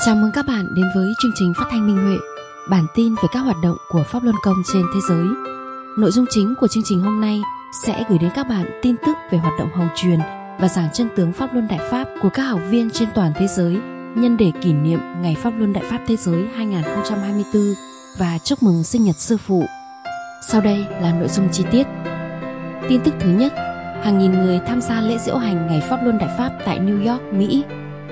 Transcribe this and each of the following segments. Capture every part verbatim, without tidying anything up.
Chào mừng các bạn đến với chương trình phát thanh Minh Huệ, bản tin về các hoạt động của Pháp Luân Công trên thế giới. Nội dung chính của chương trình hôm nay sẽ gửi đến các bạn tin tức về hoạt động hồng truyền và giảng chân tướng Pháp Luân Đại Pháp của các học viên trên toàn thế giới nhân để kỷ niệm Ngày Pháp Luân Đại Pháp Thế giới hai không hai tư và chúc mừng sinh nhật sư phụ. Sau đây là nội dung chi tiết. Tin tức thứ nhất, hàng nghìn người tham gia lễ diễu hành Ngày Pháp Luân Đại Pháp tại New York, Mỹ.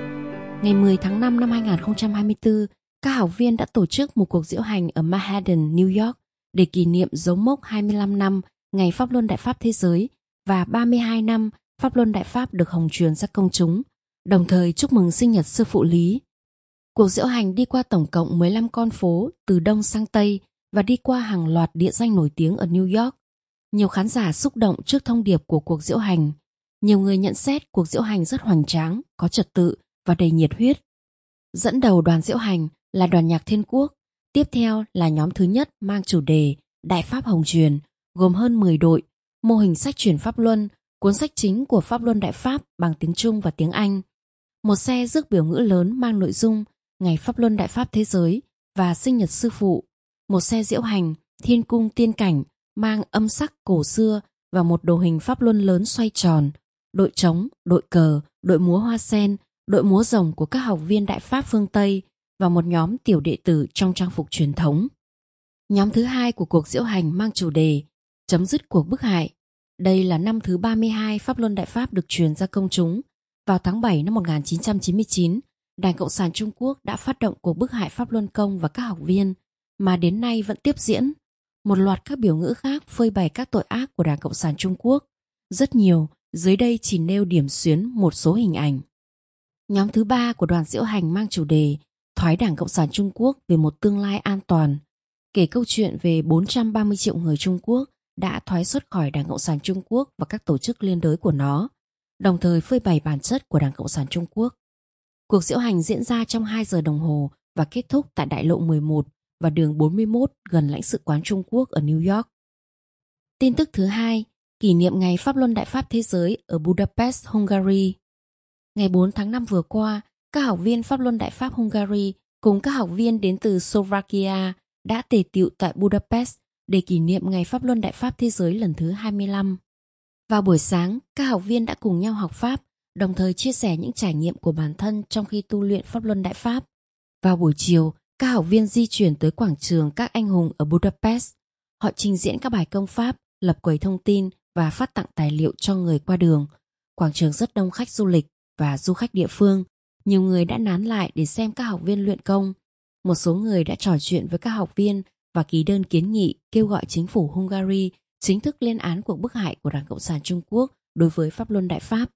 Ngày mười tháng năm năm hai không hai tư, các học viên đã tổ chức một cuộc diễu hành ở Manhattan, New York để kỷ niệm dấu mốc hai mươi lăm năm Ngày Pháp Luân Đại Pháp Thế giới và ba mươi hai năm Pháp Luân Đại Pháp được hồng truyền ra công chúng, đồng thời chúc mừng sinh nhật sư phụ Lý. Cuộc diễu hành đi qua tổng cộng mười lăm con phố từ Đông sang Tây và đi qua hàng loạt địa danh nổi tiếng ở New York. Nhiều khán giả xúc động trước thông điệp của cuộc diễu hành. Nhiều người nhận xét cuộc diễu hành rất hoành tráng, có trật tự và đầy nhiệt huyết. Dẫn đầu đoàn diễu hành là đoàn nhạc Thiên Quốc, tiếp theo là nhóm thứ nhất mang chủ đề Đại Pháp Hồng Truyền, gồm hơn mười đội, mô hình sách truyền Pháp Luân, cuốn sách chính của Pháp Luân Đại Pháp bằng tiếng Trung và tiếng Anh. Một xe rước biểu ngữ lớn mang nội dung Ngày Pháp Luân Đại Pháp Thế giới và sinh nhật sư phụ, một xe diễu hành Thiên Cung Tiên Cảnh mang âm sắc cổ xưa và một đồ hình Pháp Luân lớn xoay tròn, đội trống, đội cờ, đội múa hoa sen, đội múa rồng của các học viên Đại Pháp phương Tây và một nhóm tiểu đệ tử trong trang phục truyền thống. Nhóm thứ hai của cuộc diễu hành mang chủ đề Chấm dứt cuộc bức hại. Đây là năm thứ ba mươi hai Pháp Luân Đại Pháp được truyền ra công chúng. Vào tháng bảy năm một nghìn chín trăm chín mươi chín, Đảng Cộng sản Trung Quốc đã phát động cuộc bức hại Pháp Luân Công và các học viên, mà đến nay vẫn tiếp diễn. Một loạt các biểu ngữ khác phơi bày các tội ác của Đảng Cộng sản Trung Quốc. Rất nhiều, dưới đây chỉ nêu điểm xuyến một số hình ảnh. Nhóm thứ ba của đoàn diễu hành mang chủ đề Thoái Đảng Cộng sản Trung Quốc về một tương lai an toàn, kể câu chuyện về bốn trăm ba mươi triệu người Trung Quốc đã thoái xuất khỏi Đảng Cộng sản Trung Quốc và các tổ chức liên đới của nó, đồng thời phơi bày bản chất của Đảng Cộng sản Trung Quốc. Cuộc diễu hành diễn ra trong hai giờ đồng hồ và kết thúc tại đại lộ mười một và đường bốn mươi mốt gần lãnh sự quán Trung Quốc ở New York. Tin tức thứ hai, kỷ niệm Ngày Pháp Luân Đại Pháp Thế giới ở Budapest, Hungary. Ngày bốn tháng năm vừa qua, các học viên Pháp Luân Đại Pháp Hungary cùng các học viên đến từ Slovakia đã tề tựu tại Budapest để kỷ niệm Ngày Pháp Luân Đại Pháp Thế giới lần thứ hai mươi lăm. Vào buổi sáng, các học viên đã cùng nhau học Pháp, đồng thời chia sẻ những trải nghiệm của bản thân trong khi tu luyện Pháp Luân Đại Pháp. Vào buổi chiều, các học viên di chuyển tới quảng trường các anh hùng ở Budapest. Họ trình diễn các bài công pháp, lập quầy thông tin và phát tặng tài liệu cho người qua đường. Quảng trường rất đông khách du lịch và du khách địa phương. Nhiều người đã nán lại để xem các học viên luyện công. Một số người đã trò chuyện với các học viên và ký đơn kiến nghị kêu gọi chính phủ Hungary chính thức lên án cuộc bức hại của Đảng Cộng sản Trung Quốc đối với Pháp Luân Đại Pháp.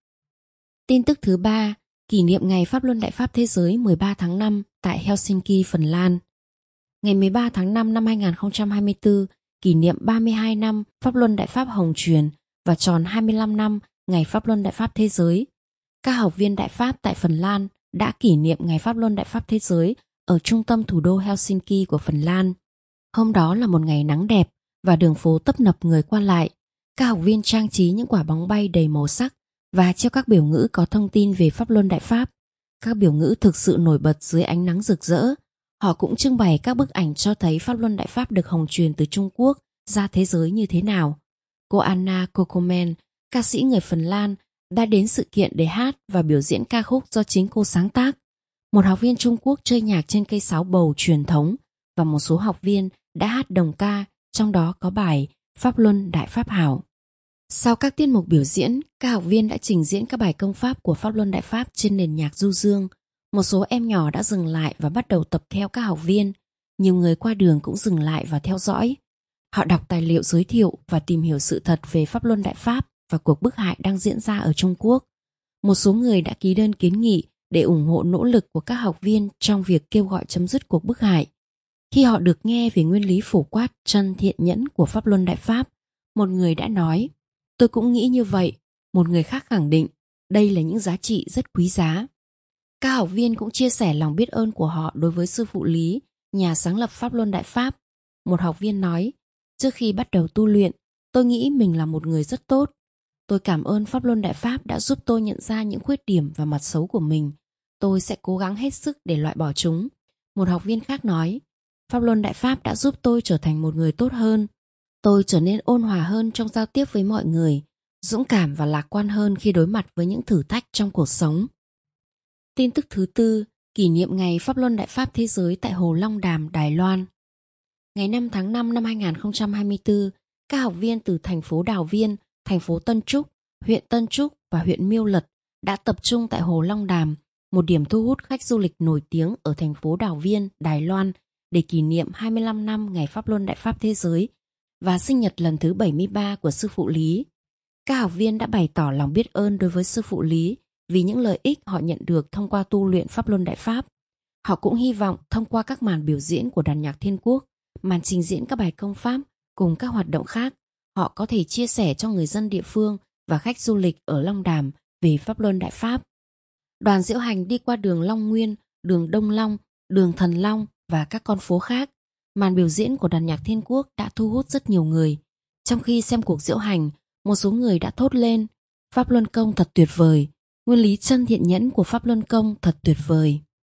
Tin tức thứ ba, kỷ niệm Ngày Pháp Luân Đại Pháp Thế giới mười ba tháng năm tại Helsinki, Phần Lan. Ngày mười ba tháng năm năm hai không hai tư, kỷ niệm ba mươi hai năm Pháp Luân Đại Pháp hồng truyền và tròn hai mươi lăm năm Ngày Pháp Luân Đại Pháp Thế giới. Các học viên Đại Pháp tại Phần Lan đã kỷ niệm Ngày Pháp Luân Đại Pháp Thế giới ở trung tâm thủ đô Helsinki của Phần Lan. Hôm đó là một ngày nắng đẹp và đường phố tấp nập người qua lại. Các học viên trang trí những quả bóng bay đầy màu sắc và treo các biểu ngữ có thông tin về Pháp Luân Đại Pháp. Các biểu ngữ thực sự nổi bật dưới ánh nắng rực rỡ. Họ cũng trưng bày các bức ảnh cho thấy Pháp Luân Đại Pháp được hồng truyền từ Trung Quốc ra thế giới như thế nào. Cô Anna Kokomen, ca sĩ người Phần Lan, đã đến sự kiện để hát và biểu diễn ca khúc do chính cô sáng tác. Một học viên Trung Quốc chơi nhạc trên cây sáo bầu truyền thống và một số học viên đã hát đồng ca, trong đó có bài Pháp Luân Đại Pháp Hảo. Sau các tiết mục biểu diễn, các học viên đã trình diễn các bài công pháp của Pháp Luân Đại Pháp trên nền nhạc du dương. Một số em nhỏ đã dừng lại và bắt đầu tập theo các học viên. Nhiều người qua đường cũng dừng lại và theo dõi. Họ đọc tài liệu giới thiệu và tìm hiểu sự thật về Pháp Luân Đại Pháp và cuộc bức hại đang diễn ra ở Trung Quốc. Một số người đã ký đơn kiến nghị để ủng hộ nỗ lực của các học viên trong việc kêu gọi chấm dứt cuộc bức hại. Khi họ được nghe về nguyên lý phổ quát chân thiện nhẫn của Pháp Luân Đại Pháp, một người đã nói, tôi cũng nghĩ như vậy. Một người khác khẳng định, đây là những giá trị rất quý giá. Các học viên cũng chia sẻ lòng biết ơn của họ đối với sư phụ Lý, nhà sáng lập Pháp Luân Đại Pháp. Một học viên nói, trước khi bắt đầu tu luyện, tôi nghĩ mình là một người rất tốt. Tôi cảm ơn Pháp Luân Đại Pháp đã giúp tôi nhận ra những khuyết điểm và mặt xấu của mình. tôi sẽ cố gắng hết sức để loại bỏ chúng. Một học viên khác nói, Pháp luân Đại Pháp đã giúp tôi trở thành một người tốt hơn. Tôi trở nên ôn hòa hơn trong giao tiếp với mọi người, dũng cảm và lạc quan hơn khi đối mặt với những thử thách trong cuộc sống. Tin tức thứ tư, kỷ niệm ngày Pháp luân Đại Pháp Thế giới tại Hồ Long Đàm, Đài Loan. Ngày năm tháng năm năm hai nghìn không trăm hai mươi tư, các học viên từ thành phố Đào Viên, thành phố Tân Trúc, huyện Tân Trúc và huyện Miêu Lật đã tập trung tại Hồ Long Đàm, một điểm thu hút khách du lịch nổi tiếng ở thành phố Đào Viên, Đài Loan, để kỷ niệm hai mươi lăm năm ngày Pháp luân Đại Pháp Thế giới và sinh nhật lần thứ bảy mươi ba của sư phụ Lý. Các học viên đã bày tỏ lòng biết ơn đối với sư phụ Lý vì những lợi ích họ nhận được thông qua tu luyện Pháp luân Đại Pháp. Họ cũng hy vọng thông qua các màn biểu diễn của đàn nhạc Thiên Quốc, màn trình diễn các bài công pháp cùng các hoạt động khác, họ có thể chia sẻ cho người dân địa phương và khách du lịch ở Long Đàm về Pháp luân Đại Pháp. Đoàn diễu hành đi qua đường Long Nguyên, đường Đông Long, đường Thần Long và các con phố khác. Màn biểu diễn của đàn nhạc Thiên Quốc đã thu hút rất nhiều người. Trong khi xem cuộc diễu hành, một số người đã thốt lên, Pháp luân công thật tuyệt vời, nguyên lý chân thiện nhẫn của Pháp luân công thật tuyệt vời.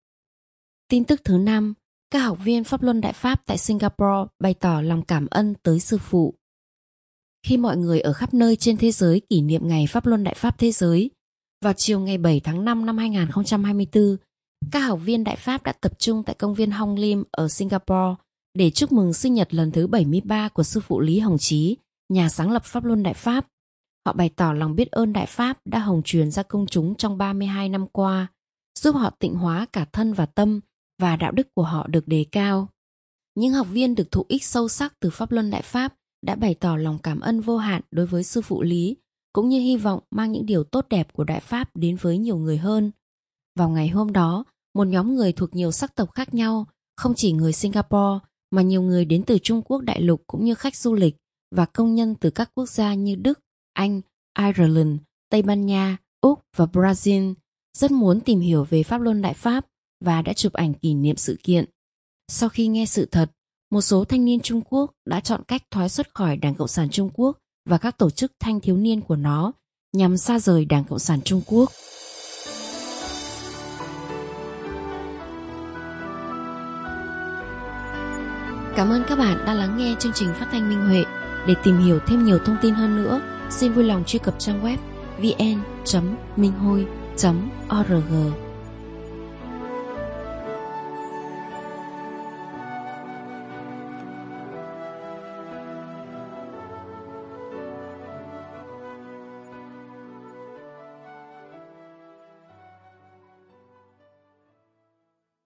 Tin tức thứ năm, các học viên Pháp luân Đại Pháp tại Singapore bày tỏ lòng cảm ơn tới sư phụ. Khi mọi người ở khắp nơi trên thế giới kỷ niệm ngày Pháp luân Đại Pháp Thế giới, vào chiều ngày bảy tháng năm năm hai nghìn không trăm hai mươi tư, các học viên Đại Pháp đã tập trung tại công viên Hong Lim ở Singapore để chúc mừng sinh nhật lần thứ bảy mươi ba của sư phụ Lý Hồng Chí, nhà sáng lập Pháp luân Đại Pháp. Họ bày tỏ lòng biết ơn Đại Pháp đã hồng truyền ra công chúng trong ba mươi hai năm qua, giúp họ tịnh hóa cả thân và tâm và đạo đức của họ được đề cao. Những học viên được thụ ích sâu sắc từ Pháp luân Đại Pháp đã bày tỏ lòng cảm ơn vô hạn đối với sư phụ Lý, cũng như hy vọng mang những điều tốt đẹp của Đại Pháp đến với nhiều người hơn. Vào ngày hôm đó, một nhóm người thuộc nhiều sắc tộc khác nhau, không chỉ người Singapore mà nhiều người đến từ Trung Quốc đại lục cũng như khách du lịch và công nhân từ các quốc gia như Đức, Anh, Ireland, Tây Ban Nha, Úc và Brazil rất muốn tìm hiểu về Pháp luân Đại Pháp và đã chụp ảnh kỷ niệm sự kiện. Sau khi nghe sự thật, một số thanh niên Trung Quốc đã chọn cách thoái xuất khỏi Đảng Cộng sản Trung Quốc và các tổ chức thanh thiếu niên của nó nhằm xa rời Đảng Cộng sản Trung Quốc. Cảm ơn các bạn đã lắng nghe chương trình phát thanh Minh Huệ. Để tìm hiểu thêm nhiều thông tin hơn nữa, xin vui lòng truy cập trang web vn chấm minh hui chấm org.